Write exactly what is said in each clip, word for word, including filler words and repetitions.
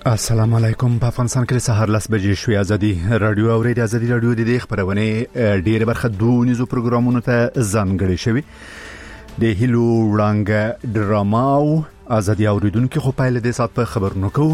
السلام علیکم. په افغانستان کې سهار لس بجې شوې. ازادي رادیو او ریډیو ازادي رادیو د دې خبرونه ډېر برخه دونیزو پروګرامونو ته ځانګړي شوی. د هیلو وړاندې ډراما او ازادي اوریدونکو خو پایله د سات په خبرونو کوو.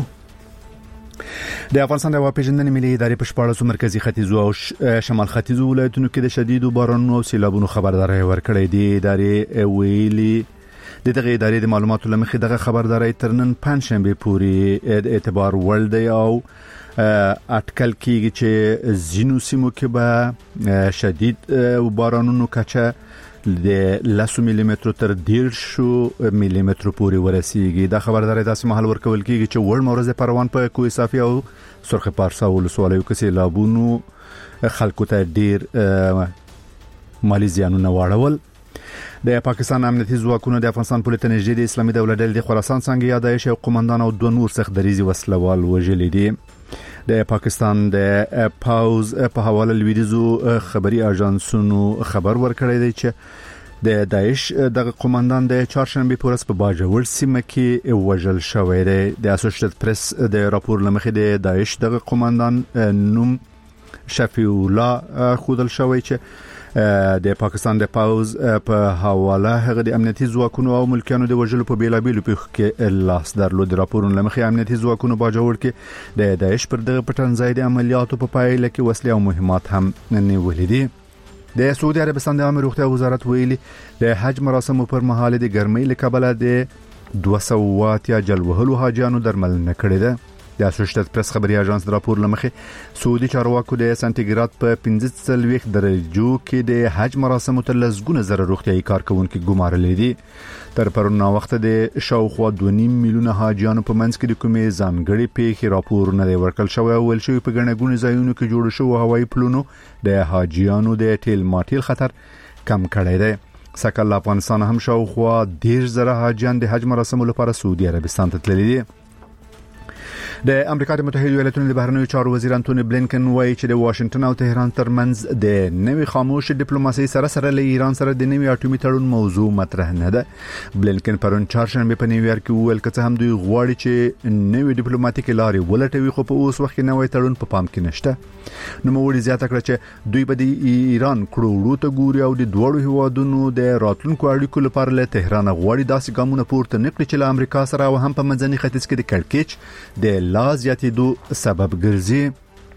د افغانستان د واپیژندنې ملي ادارې په شپاړسو مرکزی ختیځو او شمال ختیځو ولایتونو کې د شدیدو بارانونو او سیلابونو خبرداري ورکړې دي. ادارې ویلي د دغه ادارې د معلوماتو لمخې دغه خبرداري تر نن پنځشنبه پورې اعتبار وړ دی او اټکل کیږي چې زینو سیمو کې به شدید بارانونو کچه د لس ملي متر تر دیرش ملي متر پورې ورسیږي. دا خبرداري داسې مهال ورکول کیږي چې وړ مورز پروان په کوه صافي او سرخ پارسا ولسوالیو کې سیلابونو خلکو ته ډیر مالی زیانونه واړول. د پاکستان امنیتي ځواکونو د افغانستان پولیس ته نږدې د اسلامي دولت ډلې د خراسان څنګه یادایش او قومندان او دوه نور سخت دریزي وسلوال وژل دي. د پاکستان د پاوز په حواله لویدیزو خبري اژانسونو خبر ورکړی دی چې د داعش د قومندان د چهارشنبه پورس په باجوړ سیمه کې وژل شوی دی. د اسوسییټډ پریس د راپور لمخې د داعش د قومندان نوم شفیع الله خودل شوی چې د پاکستان د پاوز په حواله هغه د امنیتي ځواکونو او ملکیانو د وژلو په بیلابیلو پیښو کې لاس درلود. راپورونه لمخې امنیتي ځواکونو باجوړ کې د داعش پر دغه پټنځای د عملیاتو په پایله کې وسلې او مهمات هم نیولې دي. د سعودي عربستان د عامه روغتیا وزارت ویلي د حج مراسمو پر مهال د ګرمۍ له کبله د دوه سوه اتیا جلوهلو حاجیانو درملنه کړې ده. د اسوسییټډ پریس خبري اژانس راپور لمخې سعودي چارواکو د سانتیګراد په پنځه څلوېښت درجو کې د حج مراسمو ته لزګونه زره روغتيایي کارکونکو ګمارلې دي. تر پرون وخت د شاوخوا دوه نیم میلیونه حاجیانو په منځ کې د کومې ځانګړي پیښې راپور نه دی ورکړل شوی او ول شوی په ګڼګونې ځایونو کې جوړ شو هوایي پلونو د حاجیانو د ټیل ماټیل خطر کم کړی دی. سکه افغانستان هم شاوخوا ډیر زره حاجیان د حج مراسمو لپاره سعودي عربستان ته تللي دي. د امریکا د متحده ایالاتونو د بهرنیو چارو وزیر انټونی بلینکن وایي چې د واشنگټن او تهران ترمنځ د نوې خاموش ډیپلوماسي سره سره له ایران سره د نوې اټومي تړون موضوع مطرح نه ده. بلینکن پرون چهارشنبه په نیویارک کې وویل چې هم دوی غواړي چې نوې ډیپلوماټیک لارې ولټوي خو په اوس وخت کې نوې تړون په پام کې نشته. نو موږ زیاته کړ چې دوی به د ایران کړوړو ته ګوري او د دوړو هوادونو د راتلونکو اړیکو لپاره له تهران غواړي داسې ګامونه پورته نکړي چې له امریکا سره او هم په منځني ختیځ کې د کړکېچ د لا زیاتېدو سبب ګرځي.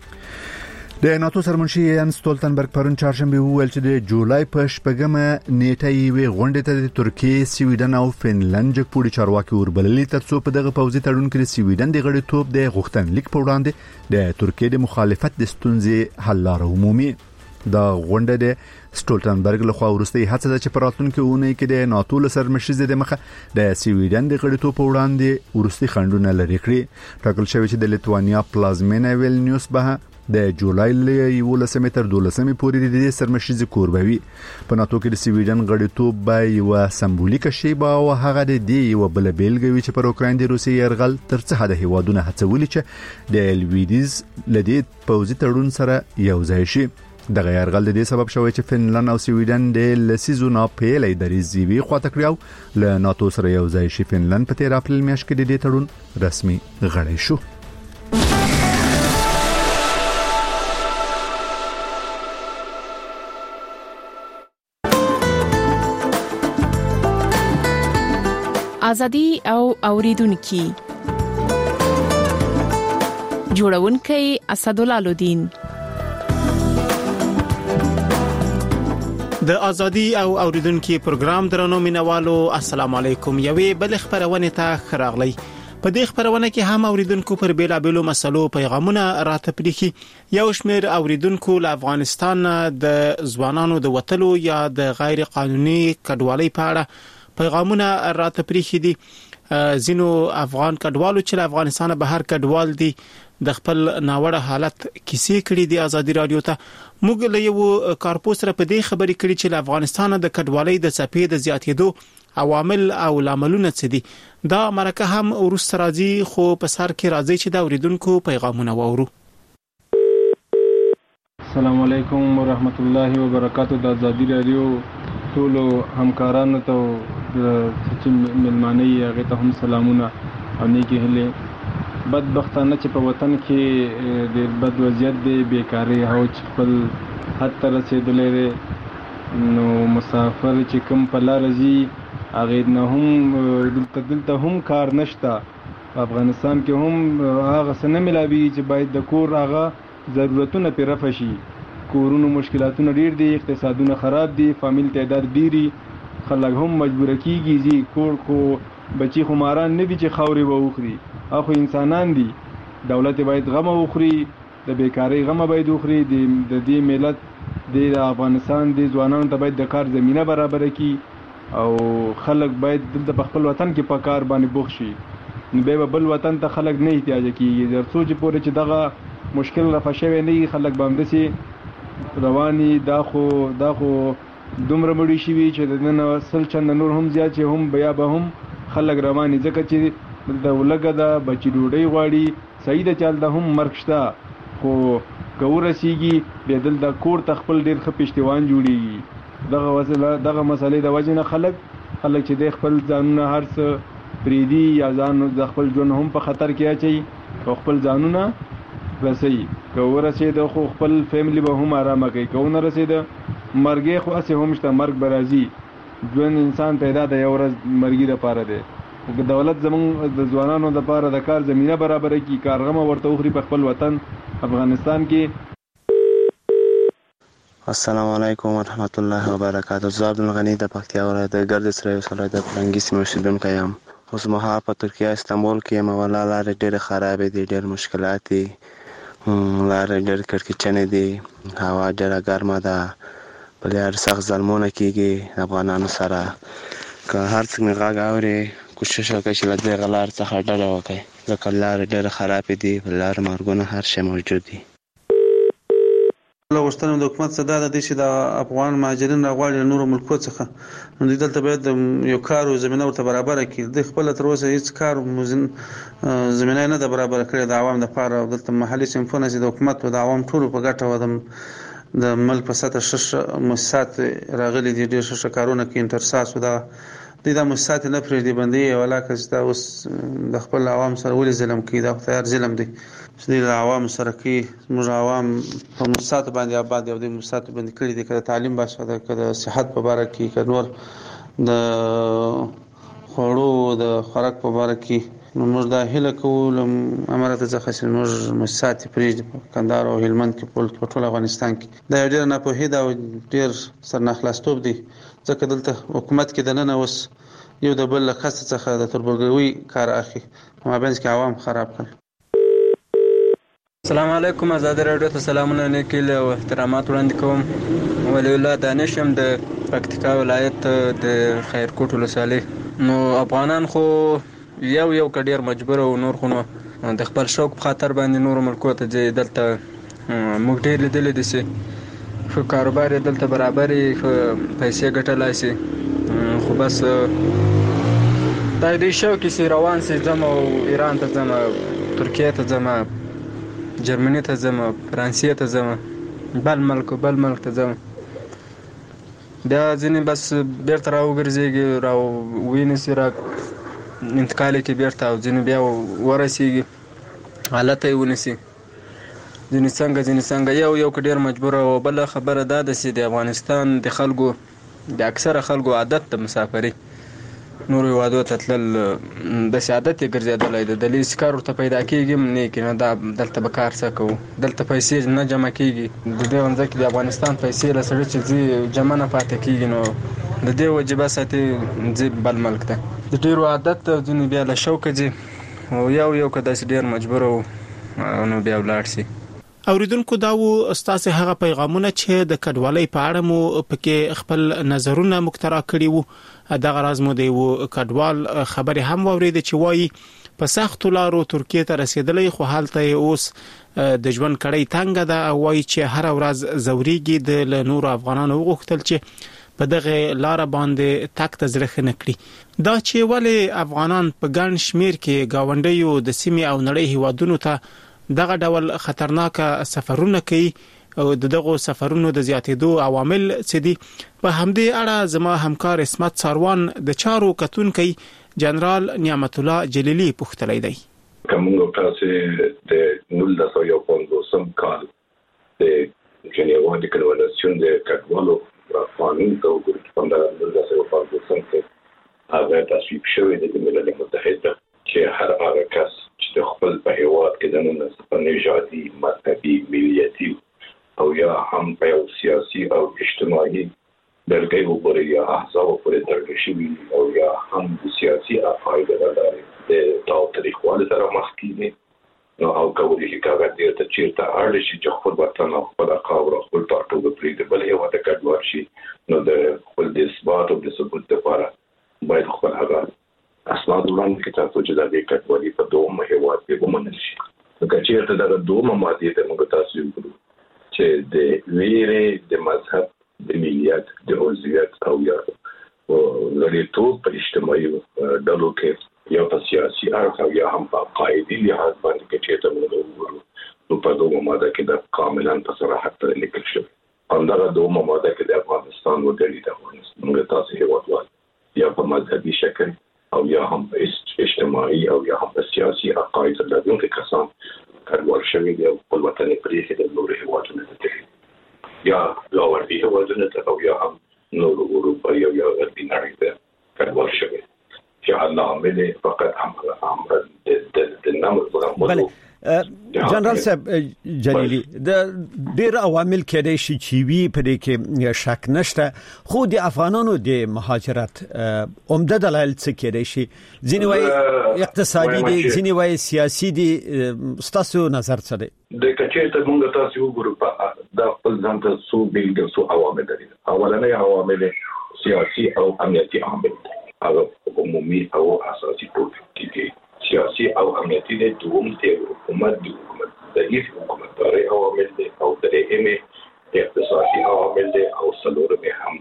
د ناتو سرمنشي یان ستولتنبرګ پرون چهارشنبه وویل چې د جولای په شپږمه نیټه یې غونډه ته د ترکیه، سویډن او فنلند جګپوړي چارواکي وربللي ترڅو په دغه پوځي تړون کې د سویډن د غړیتوب د غوښتنلیک په وړاندې د ترکیه د مخالفت د ستونزې حل لاره عمومي. دا غونډه د سټولټنبرګ له خوا ورستي هڅه ده چې په راتلونکي اونۍ کې د ناتو له سرمشرۍ د مخه د سویډن د غړیتوب په وړاندې ورستي خنډونه لري کړی. ټاکل شوی چې د لیتوانیا پلازمینه ویلنیوس به د جولای له یولسمې تر دولسمې پورې د سرمشرۍ کوربوي. په ناتو کې د سویډن غړیتوب به یو سمبولیک شی به او هغه د دې یو بل بیلګوي چې پر اوکراین د روسي يرغل تر څه حد هیوادونه هڅولي چې د لویدیز لدی پوځي تړون سره یو ځای شي. دغه يرغل د دې سبب شوی چې فنلند او سویډن د لسیزو ناپېلې درېزي وی خواته کړیو له ناتو سره یو ځای شي. فنلند په تیر اپریل میاشت کې د دې تړون رسمي غړی شو. ازادي او اوریدونکو جوړونکي اسدالله لودین. د ازادي او اوریدونکو پروګرام درنو مینوالو السلام علیکم. یوې بل خبرونه ته خراغلی. په دې خبرونه کې هم اوریدونکو پر بیلابېلو مسلو پیغامونه راته پریخي. یو شمېر اوریدونکو له افغانستان د ځوانانو د وټلو یا د غیر قانوني کډوالۍ په اړه پیغامونه راته پریخي دي. زینو افغان کډوالو چې له افغانستان بهر کډوال دي د خپل ناوړه حالت کیسې کړي دي. ازادي رادیو ته موږ له یو کارپوس سره په دې خبرې کړي چې له افغانستان د کډوالۍ د څپې د زیاتېدو عوامل او لاملونه څه دي. دا مرکه هم ورسره راځي خو په سر کې راځي چې دا اوریدونکو پیغامونه واورو. السلام علیکم ورحمت الله وبرکاتہ. د ازادي رادیو ټول همکارانو ته د چې ملمانه یې هغه ته هم سلامونه او نیکی هلي. بدبختانه چې په وطن کې د بد وضعیت دی، بیکاري او چې خپل حد ته رسېدلی دی، نو مسافر چې کوم په لاره ځي هغې نه هم دلته دلته هم کار نشته. په افغانستان کې هم هغه څه نه میلاویږي چې باید د کور هغه ضرورتونه پرې رفع شي. کورونو مشکلاتونه ډېر دي، اقتصادونه خراب دي، فامیل تعداد ډېري، خلک هم مجبوره کېږي ځي کور. خو بچي خو ماران نه دي چې خاورې به وخوري، هغه خو انسانان دي. دولت باید غمه وخوري، د بیکارۍ غمه باید وخوري. د دې ملت د افغانستان د ځوانانو ته باید د کار زمینه برابره کړي او خلک باید دلته په خپل وطن کې په کار باندې بوخت شي. نو بیا به بل وطن ته خلک نه احتیاج کېږي. تر څو چې پورې چې دغه مشکل رفع شوی نه وي، خلک به همداسې رواني. دا خو دا خو دومره مړي شوي چې د نن سل چنده نور هم زیات چې هم بیا به هم خلک رواني، ځکه چې دلته ولږه ده، بچي ډوډۍ غواړي، صحیح ده چې هلته هم مرګ شته. خو که ورسېږي بیا دلته کور ته خپل ډېر ښه پشتیوان جوړېږي. دغه وسله دغه مسئلې د وجې نه خلک خلک چې دی خپل ځانونه هر څه پرېږدي یا ځان د خپل ژوند هم په خطر کې اچوي او خپل ځانونه رسوي. که ورسېده خو خپل فیملی به هم ارامه کوي، که ونه رسېده مرګې خو هسې هم شته، مرګ به راځي. ژوند انسان پیدا د یو ورځ مرګي دپاره دی. که دولت زمونږ د ځوانانو دپاره د کار زمینه برابره کړي، کارغمه ورته وخوري په خپل وطن افغانستان کې. السلام علیکم ورحمت الله وبرکاته. زه عبدالغنی د پکتیا ولایت د ګردیز ولسوالۍ د فرنګي سیمې اوسېدونکی یم. اوس مهال په ترکیه استانبول کې یم. والله لارې ډېرې خرابې دي، ډېر مشکلات دي، لارې ډېر کړکېچنې دي، هوا ډېره ګرمه ده، په لارې سخت ظلمونه کېږي افغانانو سره. که هر څوک مې غږ اوري کوشش وکړئ چې له دغه لارې څخه ډډه وکړئ، ځکه لارې ډېرې خرابې دي، په لارې مرګونه هر شی موجود دي. له غوښتنه د حکومت څخه دا ده چې د افغان مهاجرین راغواړي له نورو ملکو څخه، نو دوی دلته باید یو کار او زمینه ورته برابره کړي. دوی خپله تر اوسه هېڅ کار زمینه نه ده برابره کړې د عوام دپاره. دلته محلي صنفونه چې د حکومت او د عوام ټولو په ګټه وه، د ملک په سطحه ښه مؤسسات راغلي دي، ډېر ښه ښه کارونه کوي، انترساس و دغه دوی دا مؤسسات نه پرېږدي، بندوي یې. ولاکه چې دا اوس د خپل عوام سره ولې ظلم کوي؟ دا خو تیار ظلم دی چې دوی له عوامو سره کوي. زموږ عوام په مؤسساتو باندې آباد دي او دوی مؤسساتو باندې کړي دي، که د تعلیم بحث ده، که د صحت په باره کې، که نور د خوړو د خوراک په باره کې. نو موږ دا هیله کوو له امارت څخه چې موږ مؤسسات یې پرېږدي په کندهار او هلمند کې، په ټول افغانستان کې. دا یو ډېره ناپوهي ده او ډېر سرناخلاستوب دی، ځکه دلته حکومت کې دننه اوس یو د بل له قصد څخه د تربورګوي کار اخلي، مابینځ کې عوام خراب کړل. السلام علیکم. آزاد راډیو ته سلامونه نیکیل او احترامات وړاندې کوم. ولی الله دانش یم د پکتیکا ولایت د خیرکوټ ولسوالۍ. نو افغانان خو یو یو کډیر مجبور او نور خو نو د خپل شوق په خاطر باندې نور ملکو ته ځي. دلته موږ ډېر لیدلی دي چې ښه کاروبار یې دلته برابر یې، ښه پیسې ګټلی شي، خو بس دا دوی شوق یې چې روان سي، ځم او ایران ته ځم، ترکیې ته ځم، جرمني ته ځم، فرانسې ته ځم، بل ملک بل ملک ته ځم. بیا ځینې بس بیرته راوګرځېږي، راوینیسي، را انتقال یې کړي بیرته، او ځینې بیا ورسېږي حالته یې ونیسي، ځینې څنګه ځینې څنګه. یو یو که ډېر مجبوره. او بله خبره دا ده چې د افغانستان د خلکو د اکثره خلکو عادت د مسافري، نورو هېوادو ته تلل داسې عادت یې ګرځېدلی دی. د لیس کار ورته پیدا کېږي هم نه کېږي، نه دا دلته به کار څه کوو، دلته پیسې نه جمع کېږي. د دې ځکه د افغانستان پیسې له سړي چې ځي جمع نه پاتې کېږي، نو د دې وجې بس اتې ځي بل ملک ته. د ډېرو عادت ته ځینې بیا له شوقه ځي، او یو یو که داسې ډېر مجبوره وو نو بیا ولاړ شي. اوریدونکو دا و ستاسو هغه پیغامونه چې د کډوالۍ په اړه مو پکې خپل نظرونه مخترع کړي وو. دغه راز مو دی و کډوال خبرې هم واورېدې چې وایي په سخت لارو ترکیه ته رسیدلې، خو حالته اوس د ژوند کړۍ تنګ ده، او وایي چې هر ورځ زوريږي. د نور افغانانو وغوښتل چې په دغه لار باندې تک تزرخ نه کړي. دا چې ولې افغانان په ګڼ شمیر کې گاونډیو د سیمې او نړۍ هیوادونو ته دغه ډول خطرناک سفرونه کوي او دغه سفرونو د زیاتېدو عوامل څه دي، په همدې اړه زما همکار اسمت ساروان د چارو کتونکي جنرال نعمت الله جلیلی پوښتلی دی. کومه تاسو د نولس سوه پنځوس کال د جنیوا د کنوانسیون د کډوالو قانون ته وګورئ په نولس سوه پنځوس کې هغه تصویب شوی د ملل متحد چې هر هغه کس چې خپل په هیواد کې د نن نژادي مذهبي ملیتي او یا هم په سیاسي او اجتماعي درګي وګورئ یا احزاب پورې تړل شوی او یا هم سیاسي عقاید لري د تاریخوالي سره مخ کیږي نو او کولی چې کاغذ دې ته چیرته اړ شي چې خپل وطن او خپل قوم او خپل ټاټوب پرې د بل یو د کډوال شي نو د خپل د اثبات او د ثبوت لپاره باید خپل هغه اسناد وړاندې کړي تاسو چې د دې کډوالي په دوه هیواد کې ومنل شي نو چې ته د دوه ماده ته موږ تاسو وګورو چې د ویرې د مذهب د ملیت د عضویت او یا لري ټول په اجتماعي ډلو کې یا په سیاسي اړخ او یا هم په قاعدي لحاظ باندې کې چې ته موږ وګورو نو په دوه ماده کې د کاملا په صراحت سره لیکل شوی همدغه دوه ماده کې د افغانستان وګړي د افغانستان موږ تاسو هیواد یا په مذهبي شکل او یا هم په اجتماعي او یا هم په سیاسي عقاید لرونکي کسان کډوال شوي دي او خپل وطن پرېښی د نورو هیوادونو ته یا لاوردي هیوادونو ته او یا هم نورو اروپا یا یا غربي نړۍ ته کډوال شوي چې الله عمله فقط هم امر د د نامو بله جنرال صاحب جلیلی د ډیر عوامل کېدای شي چې وی په دې کې شک نشته خو د افغانانو د مهاجرت عمده دلایل څه کېدای شي ځینې وایي اقتصادي دي ځینې وایي سیاسي دي ستاسو نظر څه دی د کچېرته موږ تاسو وګورو په د خپل ځان ته څو بیلګې څو عوامل دي اولنۍ عوامل سیاسي او امنیتي عوامل دي هغه عمومي او اساسي ټول دي سیاسي او امنیتي د دوم ته حکومت د حکومت د هیڅ حکومتداري عوامل دي او درېمه اقتصادي عوامل دي او څلورمه هم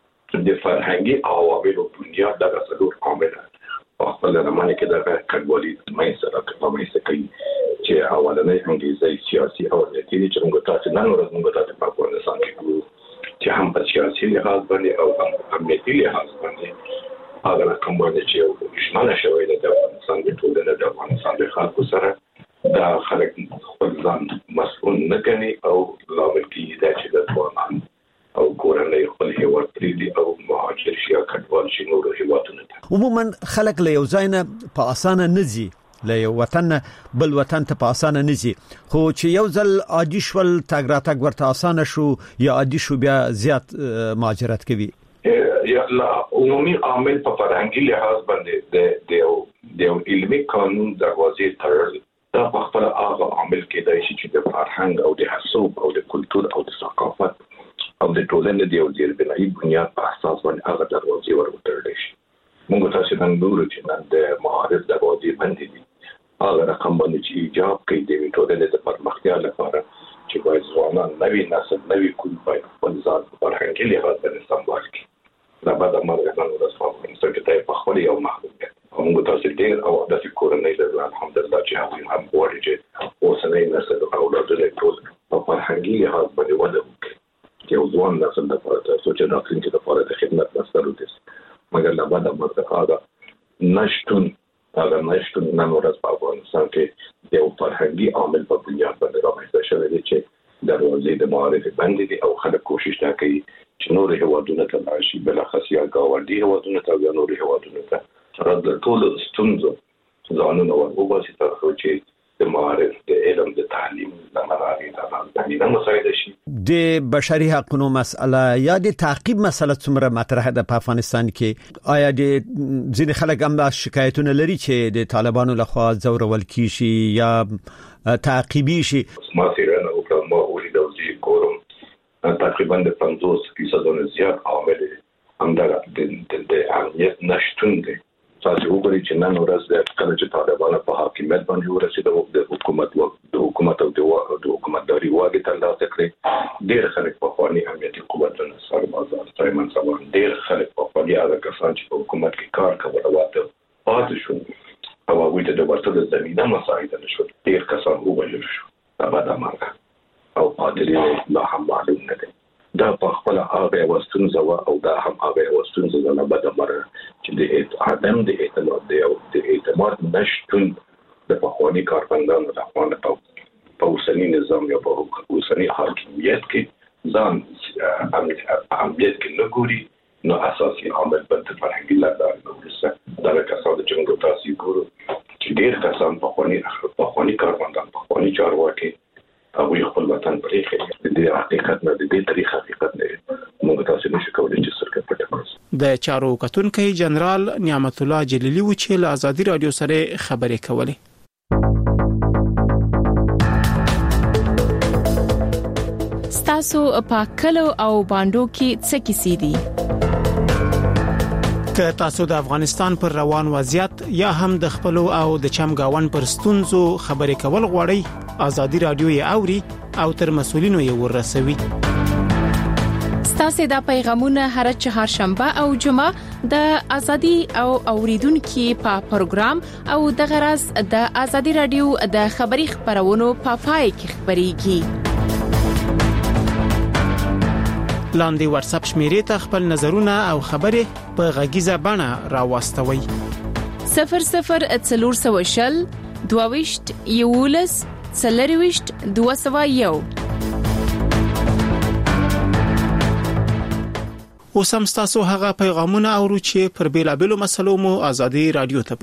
د فرهنګي عوامل او بنیاد د څلور عوامل په خپل لمنه کې د کډوالي مې سره کومه څه کوي چې اولنې انګلیسي سیاسي او امنیتي چې موږ تاسو نن ورځ موږ تاسو په افغانستان کې کوو چې هم په سیاسي لحاظ باندې او هم امنیتي لحاظ باندې هغه کوم باندې چې دښمنه شوی د افغانستان د ټولنې د افغانستان د خلکو سره دا خلک خپل ځان مسؤل نه کوي او لامل کیږي چې د افغانان او کورنۍ خپل هیواد پریږدي او مهاجر شي او کډوال شي نور هیوادونه ته عموما خلک له یو ځای نه په اسانه نه ځي له یو وطن بل وطن ته په اسانه نه ځي خو چې یو ځل عادي شول تګ راتګ ورته اسانه شو یا عادي شو بیا زیات مهاجرت کوي یا لا عمومي عامل په فرهنګي لحاظ باندې د د د علمي قانون دروازې تړل دا په خپل هغه عامل کې دی چې د فرهنګ او د حساب او د کلچر او د ثقافت او د ټولنې د یو ځای بنایي بنیاد په اساس باندې هغه دروازې ورته شي موږ تاسو نن ګورو چې نن د معارف دروازې باندې دي هغه رقم باندې چې ایجاب کوي د ټولنې د پرمختیا لپاره چې باید ځوانان نوي نسل نوي کول باید خپل ځان په فرهنګي لحاظ باندې سمبال کړي دا به د مرګ نه ورسوم چې ته په خپل یو محدود موږ تاسو ډیر او د کورنۍ له الحمدلله چې هغه هم وړي چې اوسنۍ نسل او اولادونه ټول په فرهنګي لحاظ باندې وده وکړي چې یو ځوان نسل د پاره سوچ نه کوي چې د پاره د خدمت مسلو دي مګر لا بعد مرګ هغه نشټون هغه نشټون نن ورځ په افغانستان کې یو فرهنګي عامل په بنیاد باندې راځي شوی دی چې دروازې د معارف باندې دي او خلک کوشش نه کوي چې نور هیوادونه ته راشي بل خاص یا گاونډي هیوادونه ته یا نور هیوادونه ته سره د ټول ستونزو ځانونه ورغوباسي تاسو چې د معارف د علم د تعلیم د منابع د تعلیم مسایل شي د بشري حقوقو مسله یا د تعقیب مسله څومره مطرح ده په افغانستان کې آیا د ځینې خلک هم شکایتونه لري چې د طالبانو لخوا ځورول کیږي یا تعقیبي شي ما سره نه وکړم ما ولې د کوم تقریبا د پنځوس فیصد نه زیات عامل همدغه د د امنیت نشټون دي تاسو وګورئ چې نن ورځ د کله چې طالبانو په حاکمیت باندې ورسېدل د حکومت د حکومت او د حکومتداري واګې ترلاسه کړې ډېر خلک په خواني امنیتي قوتونو سربازان سایمن سبان ډېر خلک په خواني هغه کسان چې په حکومت کې کار کوي واته پاتې شو او هغوی ته د ورته د زمینه مساعده نشو ډېر کسان وبلل شو دا بعد مرګ او پادری لا هم معلوم نه دي دا په خپل هغه وستونزه او دا هم هغه وستونزه نه بده مر چې د عدم د اعتماد دی او د اعتماد نشټون د پخوانی کارمندانو د افغان په اوسنی نظام یا په اوسنی حاکمیت کې ځان امنیت کې نه ګوري نو اساسي عامل بل د فرهنګي لاره نورسته دا کسان د جنګ تاسو ګورو چې ډېر کسان پخوانی پخوانی کارمندان پخوانی چارواکي هغه خپل وطن پرېږي د حقیقت نه د دې تاریخ حقیقت نه موږ تاسو نشو کولای چې سرکټ پټ کړو د چارو کتونکو جنرال نعمت الله جلیلی و چې له ازادي رادیو سره خبرې کولې. ستاسو په کلو او باندو کې څه کیسې دي؟ که تاسو د افغانستان پر روان وضعیت یا هم د خپل او د چمګاون پر ستونزو خبرې کول غواړئ ازادي رادیو یې اوري او تر مسولینو یې ورسوي. ستاسو د پیغامونه هر چهارشنبه او جمعه د ازادي او اوریدونکو په پروګرام او د غرض د ازادي رادیو د خبري خبرونو په پای کې خبريږي. لاندې واتس اپ شمیرې ته خپل نظرونه او خبرې په غږیزه بڼه راوستوي. صفر صفر څلور سوه شل دوهويشت یولس څلرويشت دوه سوه یو. اوس هم تاسو هغه پیغامونه اورو چې پر بیلابلو مسلو مو ازادي رادیو ته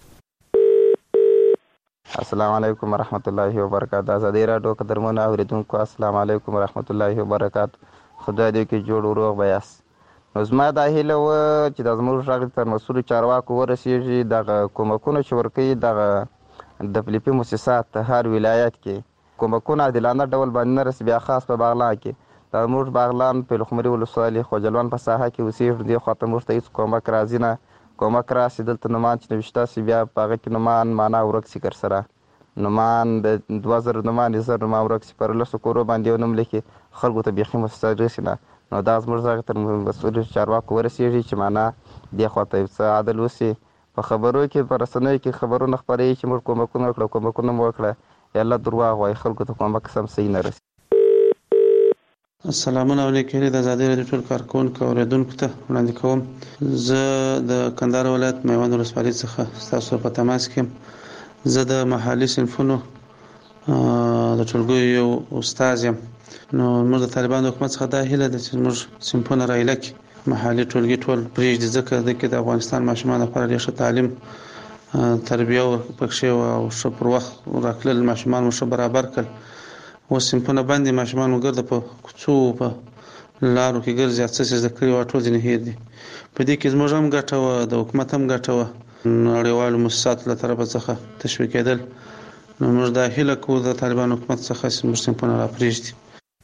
پریږي. السلام علیکم ورحمت الله وبرکاته. ازادي رادیو قدرمن اوریدونکو السلام علیکم ورحمت الله وبرکاته. خدای دې کې جوړ وروغ بیاس. نو زما دا هیله و چې د زموږ غږ تر مسؤل چارواکو ورسیږي دغه کومکونه چې ورکوي دغه د فلیپي مؤسسات هر ولایت کې کومکونه عادلانه ډول باندې نه رسي. بیا خاص په باغلان کې د موږ باغلان په لخمري ولسوالۍ خوجلوان په ساحه کې اوسېږي. دې خواته موږ ته هېڅ کومک راځي نه. کومک راسي دلته نومان چې نوشته سي بیا په هغه کې نومان معنا ورک سي کر سره نومان د دوه زره نومان زر نومان ورک سي پر لسو کورو باندې یو نوم لیکي خلکو ته بیخي مؤسسه رسي نه. نو دا زموږ غږ تر مسؤل چارواکو ورسېږي چې معنا دې خواته څه عدل وسي. په خبرو کې په رسنیو کې خبرونه خپرېږي چې موږ کومکونه وکړو کومکونه مو وکړه یا الله درواغ وایي خلکو ته کومک سم صحیح نه رسي. السلامونه علیکم د ازادي رادیو ټول کارکونکو اوریدونکو ته وړاندې کوم. زه د کندهار ولایت میوند ولسوالۍ څخه تاسو په تماس کې زه د محلي صنفونو د ټولګیو یو استاد یم. نو موږ د طالبانو حکومت څخه دا هیله ده چې موږ صنفونه رایله کې محلي ټولګي ټول پرېږدي ځکه د کې د افغانستان ماشومان لپاره ډېر ښه تعلیم تربیه ورپکښې او ښه پر وخت راکړل ماشومان مو ښه برابر کړل. اوس صنفونه باندې ماشومان وګرځي په کوڅو په لارو کې ګرځي څه څه زده کړي او ټول ځینې هېر دي. په دې کې زموږ هم ګټه وه د حکومت هم ګټه وه نړیوالو مؤسساتو له طرفه څخه تشویقېدل. نو موږ دا هیله کوو د طالبانو حکومت څخه چې موږ صنفونه را پرېږدي.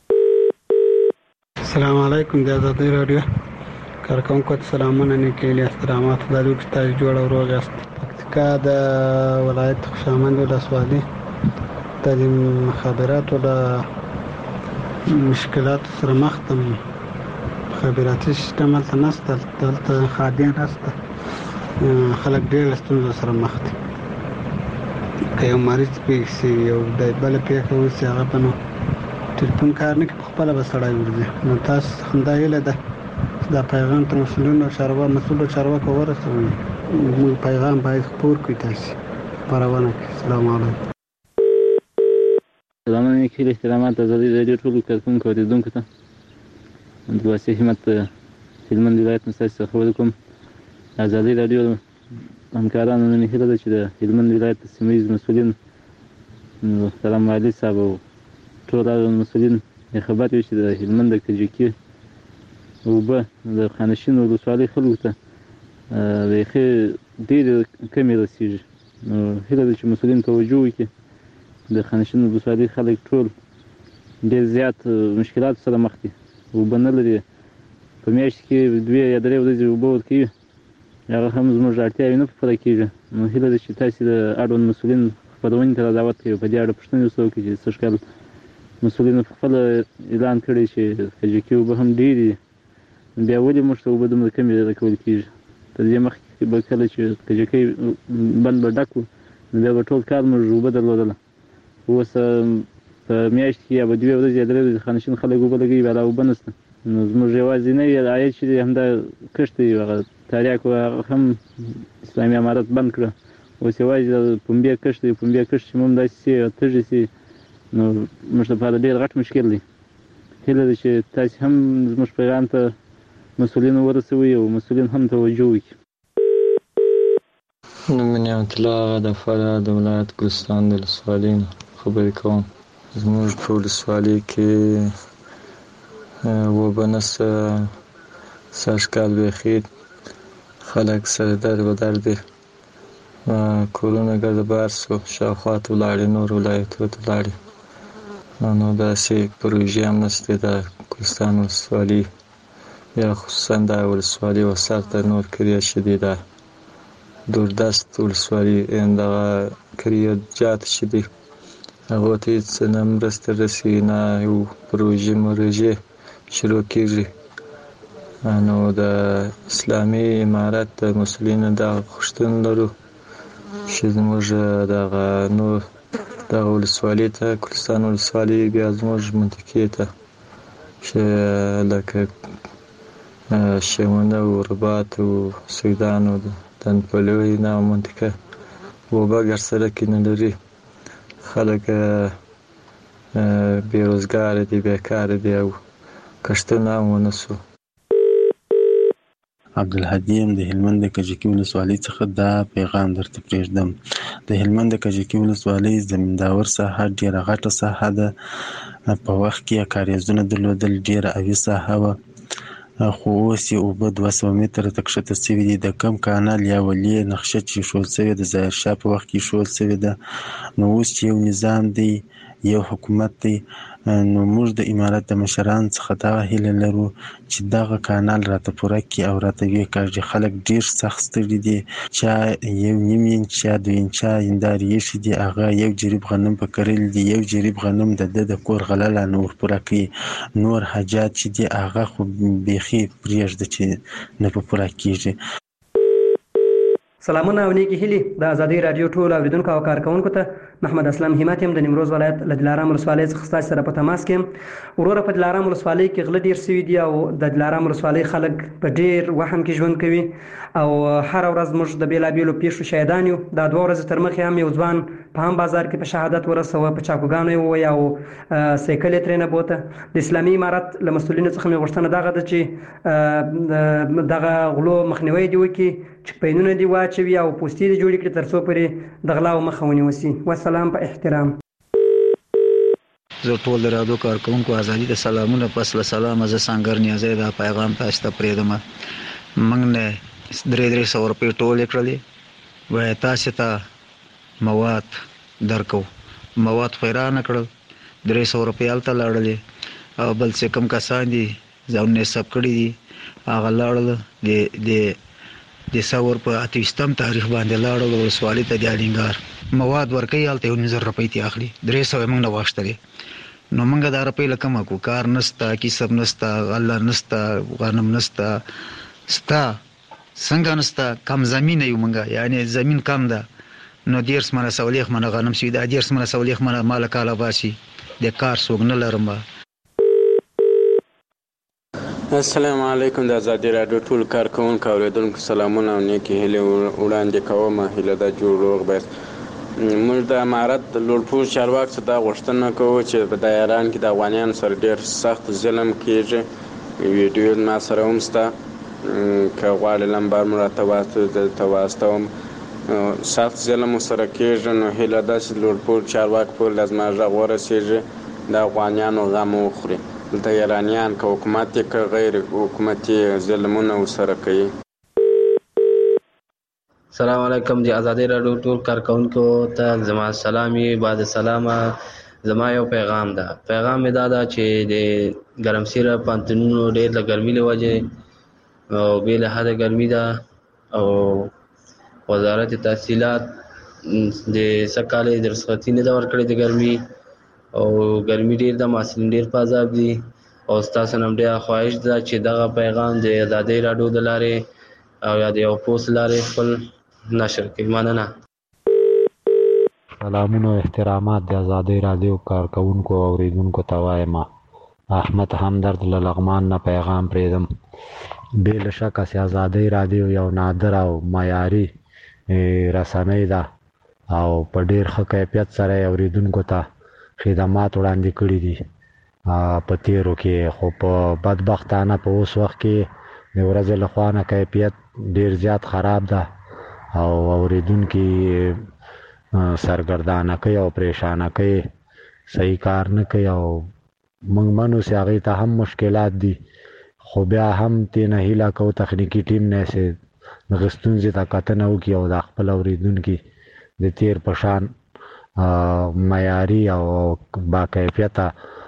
السلام علیکم د ازادي رادیو کارکونکو ته سلامونه نیکې احترامات لرو چې تاسو جوړ او روغ یاست. پکتیکا د ولایت خوشامند ولسوالۍ د مخابراتو د مشکلات سره مخ ته مخابراتي سیستم هلته نشته دلته خادیان نشته خلک ډېر له ستونزو سره مخ دي. که یو مریض پېښ شي یو د بله پېښه وشي هغه به نو ټلیفون کار نه کوي په خپله به سړی ورځي. نو تاسو همدا هیله ده چې دا پیغام تر مسؤلینو چارواکو مسؤلو چارواکو ورسوئ. موږ پیغام باید خپور کړو تاسو خپرونه کړئ. السلام علیکم. سلامونه نیکې احترامات ازادي رادیو ټولو کارکونکو اورېدونکو ته د واسع همت هلمند ولایت نه ستاسو خبرې کوم. ازادي رادیو همکارانو نه مې هیله ده چې د هلمند ولایت د سیمه ییز مسؤلین محترم والي صاحب او ټول هغه مسؤلین خبر وي چې د هلمند د کجکي اوبه د خانشین ولسوالۍ خلکو ته بیخي ډېرې کمې رسېږي. نو هیله ده چې مسؤلین توجه وکړي. د خانشین ولسوالۍ خلک ټول ډېر زیات مشکلاتو سره مخ دي. اوبه نه لري. په میاشت کې دوې یا درې ورځې اوبه ورکوي هغه هم زموږ اړتیاوې نه پوره کېږي. نو هیله ده چې تاسې د اړوند مسؤلین خپرونې ته را دعوت کوي په دې اړه پوښتنې ورسره وکړي چې سږ کال مسؤلینو پخپله اعلان کړی چې کجکي اوبه هم ډېرې دي بیا ولې موږ ته اوبه دومره کمې راکول کېږي. تر دې مخکې به کله چې کجکي بند به ډک و نو بیا به ټول کال موږ اوبه درلودله. اوس په میاشت کې یا به دوې ورځې یا درې ورځې خانشین خلک اوبه لګوي بیا لا اوبه نشته. نو زموږ یوازینی عاید چې دی همدا کښت دی. هغه تاریاکو هم اسلامي امارت بند کړه اوس یوازې د پنبې کښت دی پنبې کښت چې موږ داسې سي تږي سي نو موږ لپاره ډېر غټ مشکل دی هیله ده چې تاسې هم زموږ پیغام ته مسؤلینو ورسوي او مسؤلین هم توجه وکړي. نوم مې نعمت الله د فراه د ولایت ګلستان د ولسوالۍ نه خبرې کوم. زموږ په ولسوالۍ کې اوبه نشته، سږکال بیخي خلک سره در بدر دي، کورونه ګرد بار سو، شاوخوا ته ولاړې نور ولایتونو ته ولاړې، نو داسې پروژې هم نشته د ګلستان ولسوالۍ یا خصوصا دا ولسوالۍ وسط د نور کریه شدید ده دوردست ولسوالۍ دغه کریه جات چې دي هغو ته هېڅ نه مرسته رسي نه یو پروژې مرجې شروع کېږي. نو د اسلامي امارت د مسؤلینو دغه غوښتنه لرو چې زموږ دغه نور دغه ولسوالۍ ته ګلستان ولسوالۍ بیا زموږ منطقې ته چې لکه شمونه و رباط و سیدان و دنپلوی نه منطقه اوبه ګر سره کې نه لري، خلک بېروزګاره دي، بیکاره دي او کښتونه هم ونه سو. عبدالهادي یم د هلمند د کجکي ولسوالۍ څخه دا پیغام درته پرېږدم. د هلمند د کجکي ولسوالۍ زمینداور ساحه ډېره غټه ساحه ده، په وخت کې یې کاریزونه درلودل، ډېره اوي ساحه وه، خو اوس یې اوبه دوه سوه متره ته کښته سوي دي. د کم کانال یا ولې نقشه چې ایښودل سوې د ظاهرشاه په وخت کې ایښودل سوې ده، نو اوس چې یو نظام دی یو حکومت دی، نو موږ د امارت د مشرانو څخه دغه هیله لرو چې دغه کانال راته پوره کړي او راته ویې کاږي. خلک ډېر سخت ستړي دي، چا یو نیم انچ چا دوه انچه هندارې ایښي دي، هغه یو جریب غنم په کرلي دي، یو جریب غنم د ده د کور غله لا نه ورپوره کوي، نور حاجات چې دي هغه خو بیخي پرېږده چې نه په پوره کېږي. سلامونه او نیکی هیلې د ازادۍ راډیو ټول اوریدونکو او کارکونکو ته. محمد اسلام همت یم د نیمروز ولایت له دلارام ولسوالۍ څخه ستاسو سره په تماس کې یم. وروره په دلارام ولسوالۍ کې غله ډېر سوي دي او د دلارام ولسوالۍ خلک په ډېر وهم کې ژوند کوي او هره ورځ موږ د بېلابېلو پیښو شاهدان یو. دا دوه ورځې تر مخکې هم یو ځوان په هم بازار کې په شهادت ورسوه، په چاقوګانو یې وویه او سایکل یې ترېنه بوته. د اسلامي امارت له مسؤلینو څخه مې غوښتنه دغه ده چې دغه غلو مخنیوی دې وکړي، چکپینونه دې واچوي او پوستې دې جوړې کړي تر څو پورې د غلاو مخه ونیول سي. والسلام په احترام. زه ټول د راډیو کارکوونکو ازادي د سلامونه پس له سلامه زه سانګر نیازی دا پیغام تاسو ته پرېږدم. موږ نه درې درې سوه روپۍ ټولې کړلې، وایي تاسو ته مواد درکو، مواد خو یې رانه کړل، درې سوه روپۍ هلته لاړلې او بل چې کوم کسان دي ځانونه یې ثبت کړي دي هغه لاړل د د ثور په اتویستم تاریخ باندې لاړل ولسوالۍ ته د الینګار مواد ورکوي، هلته یو نیم زر روپۍ ترې اخلي، درې سوه یې موږ نه واخیستلې. نو موږ دا روپۍ له کومه کړو؟ کار نشته، کسب نشته، غله نشته، غنم نشته، ستا څنګه نشته، کم زمینه یو موږ، یعنې زمین کم ده، نو دېرس منه سولیخ منه غنم شوي، دا دېرس منه سولیخ منه ماله کاله باسي، د کار څوک نه لرم. السلام علیکم د ازادي راډیو ټول کارکوونکو اوریدونکو سلامونه او نیکې هیلې وړاندې کوم. هیله ده جوړ روغ باید. موږ د امارت د لوړپوړ چارواکو څخه دا غوښتنه کوو چې په دا ایران کې د افغانیانو سره ډېر سخت ظلم کېږي. ویډیو ما سره هم شته، که غواړې لمبر مو راته واستوم، سخت ظلم ورسره کېږي. نو هیله ده چې لوړپوړ چارواکو پورې له زما غږ ورسېږي، د افغانیانو غم وخوري. دلته ایرانیان که حکومت یې که غیر حکومتي ظلمونه ورسره کوي. سلام علیکم د ازادۍ راډیو ټول کارکوونکو ته زما سلامي بعد سلامه. زما یو پیغام ده، پیغام مې دا ده چې د ګرمسیره پوهنتونونو ډېر له ګرمۍ له وجې او بې له حده ګرمي ده او وزارت تحصیلات د سږ کال یې د رخصتي نه ده ورکړې د ګرمي او ګرمي ډېر ده، محصلین ډېر په عذاب دي او ستاسو نه هم ډېره خواهش ده چې دغه پیغام د ازادۍ راډیو د لارې او یا د یو پوسټ لارې خپل نشر کړي. مننه. سلامونه او احترامات د ازادۍ راډیو کارکوونکو او اوریدونکو ته وایم. احمد همدرد له لغمان نه پیغام پرېږدم. بې له شکه چې ازادۍ راډیو یو نادر او معیاري رسنۍ ده او په ډیر ښه کیفیت سره اوریدونکو ته خدمات وړاندې کړي دي په تیرو کې. خو په بدبختانه په اوس وخت کې د ورځې له خوا نه کیفیت ډیر زیات خراب ده او اوریدونکي سرګردانه کوي او پریشانه کوي، صحیح کار نه کوي او موږ منو چې هغې ته هم مشکلات دي. خو بیا هم تېنه هیله کوو تخنیکي ټیم نه چې دغه ستونزې ته کتنه وکړي او د خپل اوریدونکي د تیر په شان معیاري او باکیفیته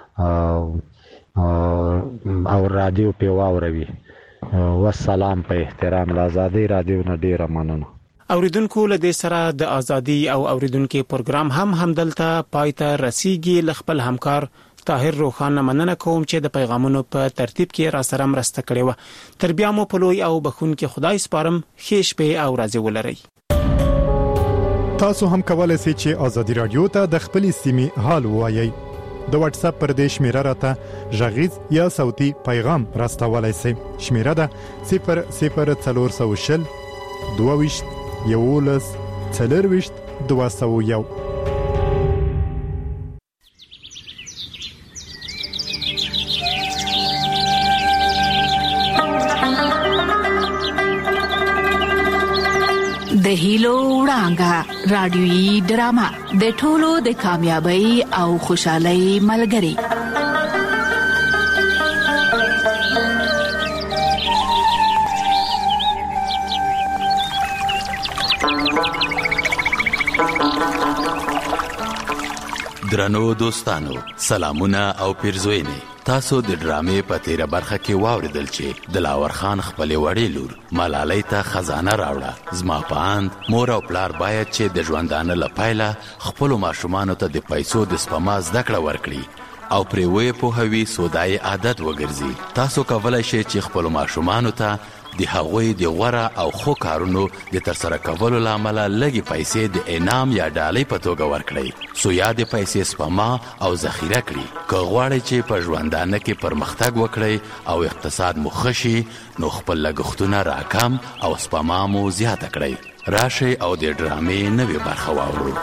او رادیو پې واوروي. والسلام په احترام. د ازادۍ رادیو نه ډېره مننه. اوریدونکو له دې سره د ازادي او اوریدونکو پروګرام هم همدلته پای ته رسیږي. ل خپل همکار طاهر روخان مننه کوم چې د پیغامونو په ترتیب کې را سره مرسته کړې و. تر بیا مو په لوی او بخون کې خدای سپارم. خیش په او راځي ولرئ. تاسو هم کولای شئ چې ازادي رادیو ته د خپل سیمې حال وایي. د واتس اپ پر دې شمیره راته ژغیز یا صوتي پیغام راستولای شئ. شمیره ده صفر صفر څلور سوه شل دوه ویشت یولس څلور ویشت دوه سوه یو. د هیلو وړانګه رادیوي ډرامه د ټولو د کامیابی او خوشحالۍ ملګری. درنو دوستانو، سلامونه او پیرزوینه. تاسو د ډرامې په تیره برخه کې واوریدل چې دلاور خان خپل وړې لور ملالۍ ته خزانه راوړه. زما په اند مور او پلار باید چې د ژوندانه لپاره خپل ماشومانو ته د پیسو د سپما زده کړه ورکړي او پرې وې په هوی سودای عادت وګرځي. تاسو کولای شئ چې خپل ماشومانو ته د هغوی د غوړه او خو کارونو د ترسره کولو لامل لګي پیسې د انعام یا ډالۍ په توګه ورکړي. سو یا د پیسې سپما او ذخیره کړي. که غواړئ چې په ژوندانه کې پرمختګ وکړئ او اقتصاد مو ښه شي، نو خپل لګښتونه راکم او سپما مو زیاته کړئ. راشئ او د ډرامې نوې برخه واورو.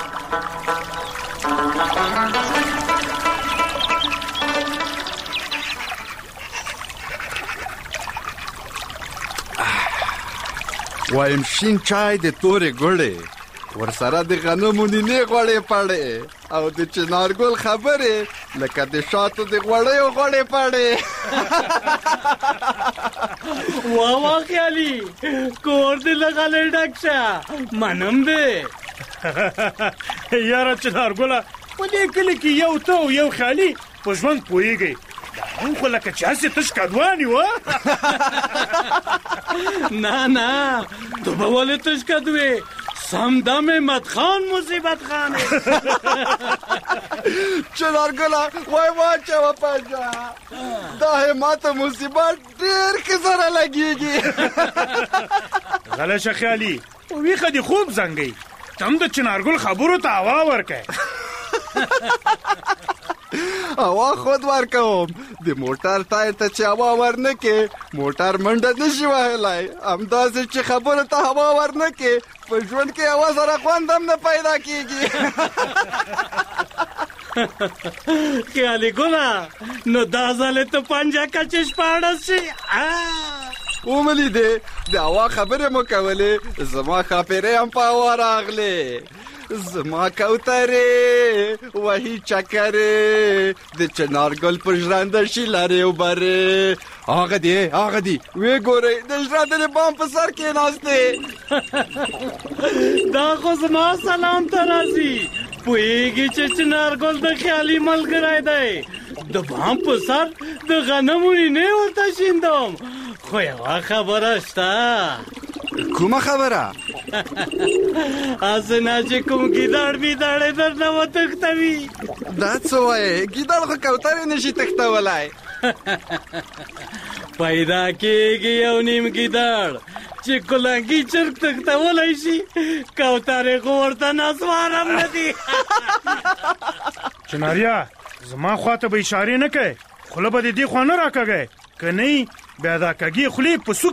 وایم شین چای د تورې ګوړې ورسره د غنمو نینې غوړې پاړې او د چنارګل خبرې لکه د شاتو د غوړې غوړې پاړې. واه واه خیالي کور دې لګالې ډکشه منم دې یاره چنارګله په دې کلی کې یو ته او یو خیالي په ژوند پوهیږي. هم خو لکه چې هسې تش کدواني وه. نه نه تو به ولې تش کدوې سم دم مدخان مصیبت خانه. چنارګله وای واچوه پنجه دا ماته مصیبت ډېر کې سره لګېږي. غله شه خیالي ویښه دې خوب زنګئ تم د چنارګل خبرو ته هوا ورکئ. هوا خود ورکوم د موټر ټایر ته چې هوا ورنکې موټر منډه نشي وهلی. همداسې چې خبرو ته هوا ورنکې په ژوند کې هوا سره خوند هم نه پیدا کېږي. خیالي ګله نو دا ځلې ته پنجه کچې شپاړس شي. وملی دی د هوا خبرې مو کولې زما ښاپېرې هم په هوا راغلې. زما کوترې وهي چکرې د چنارګل پر ژرنده شي لارې وبرې. هغه دی هغه دی وی ګورئ د ژرنده د بام په سر کې ناستې. دا خو زما سلام ته راځي. پوهېږي چې چنارګل د خیالي ملګری دی. د بام په سر د غنمو نینې ورته شیندم. خو یوه خبره شته. کومه خبره؟ اسنه چې کوم ګیدړ بیدړې درنه وتښتوي. دا څه وایې ګیدړ خو کوترې نشي تښتولی. پیدا کېږي یو نیم ګیدړ چې کلنګي چرګ تښتولی شي کوترې خو ورته نسوار هم نه دي. چناریا زما خواته به اشارې نه کوې خوله به دې دې خوا نه راکږی که نه بیا دا کږې خولې په سوک